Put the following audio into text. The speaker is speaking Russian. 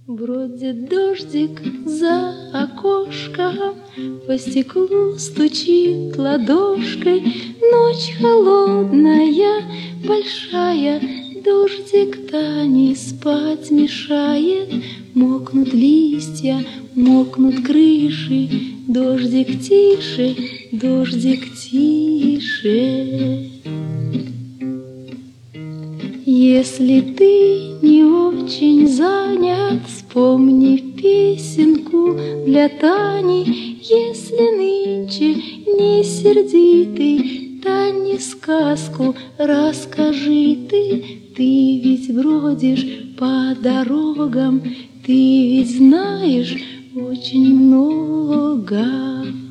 Бродит дождик за окошком, по стеклу стучит ладошкой. Ночь холодная, большая, дождик-то не спать мешает. Мокнут листья, мокнут крыши, дождик тише, дождик тише. Если ты не очень занят, вспомни песенку для Тани. Если нынче не сердитый, Тане сказку расскажи ты. Ты ведь бродишь по дорогам, ты ведь знаешь очень много.